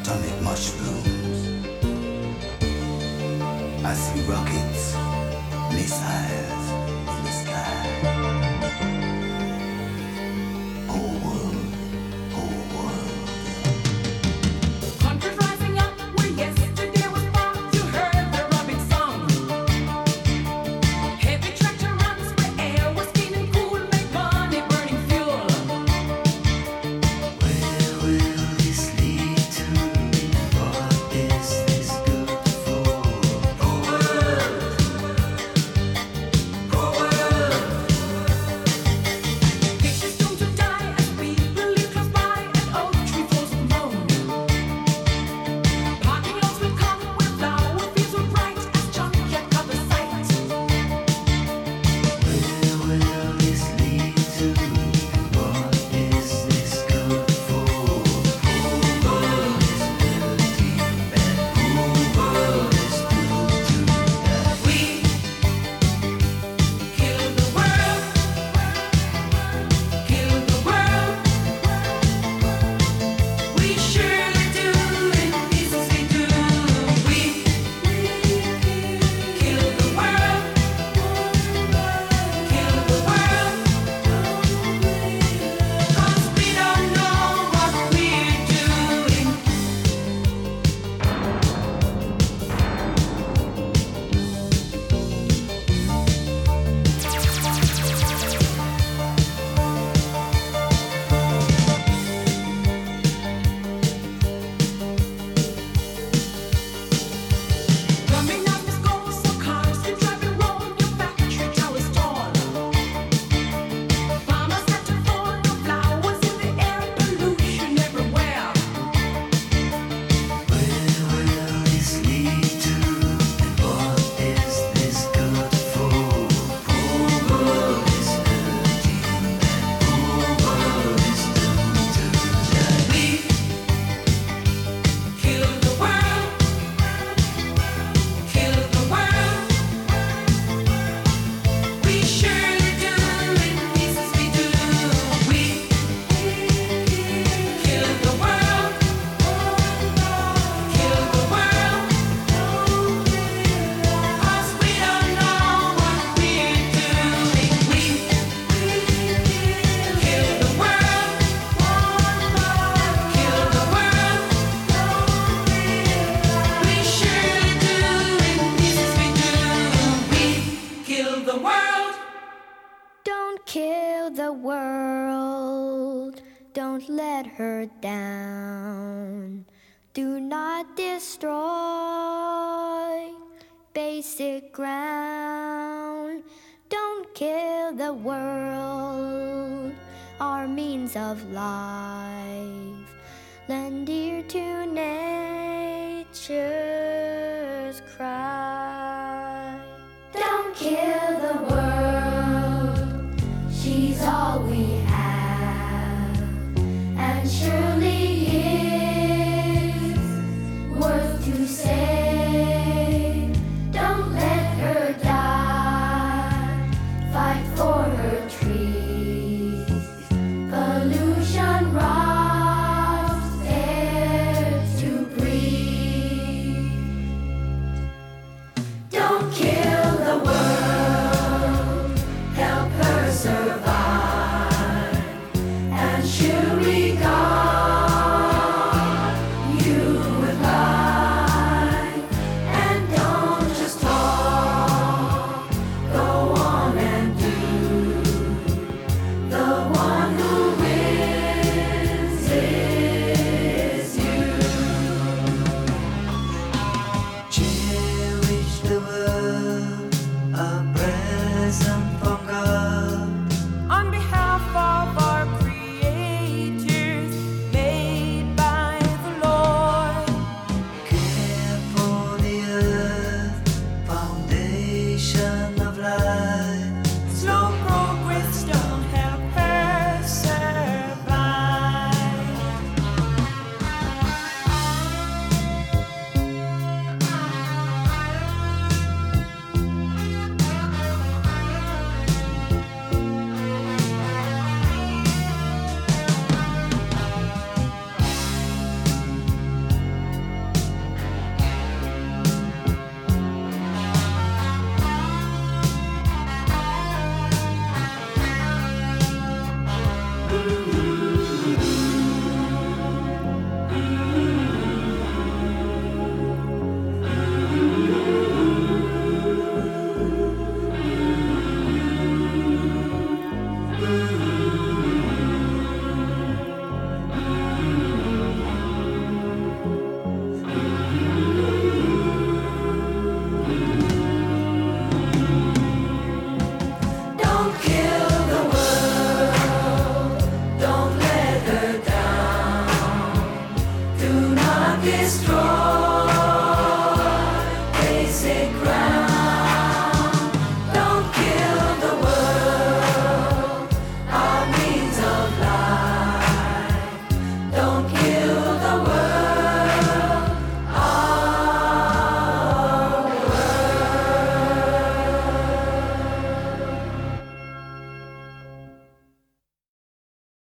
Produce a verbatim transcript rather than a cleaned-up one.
atomic mushrooms. I see rockets, missiles in the sky. Whole world, whole world. Countries rising up where yesterday was far. You heard the rubbing song. Heavy tractor runs where air was clean and cool. Make money burning fuel. Where will this lead to? What is this good for? Whole world, whole world. Pictures doomed to die as people live close by. An oak tree falls alone. Parking lots will come where flower fields will bright as junkyard covers sight. Where will this lead to? What is this good for? Whole world is dirty and whole world is doomed to die. We kill the world, kill the world. We surely do, in pieces we do. We kill the world, kill the world. 'Cause we don't know what we're doing. Coming up is gold, so cars can drive and roll. Your factory towers tall. Farmers had to fall, no flowers in the air, pollution everywhere. Where will this lead to? And what is this good for? Whole world is dirty and whole world is doomed to die. We kill the world, kill the world. We surely do, in pieces we do. We kill the world, kill the world. 'Cause we don't know what we're doing. We kill the world, kill the world. We surely do, in pieces we do. We kill the world. Don't kill the world. Don't let her down. Do not destroy basic ground. Don't kill the world. Our means of life. Lend ear to nature's cry. Don't kill the world. She's all we have, and surely is worth to save. Don't let her die. Fight for her trees. Pollution robs air to breathe. Don't kill the world. Help her survive. And she'll regard you with life. And don't just talk. Go on and do. The one who wins is you. Cherish the world, a present from God. On behalf of our creators, made by the Lord. Care for the earth, foundation of life. Slow progress don't help her survive. destroy.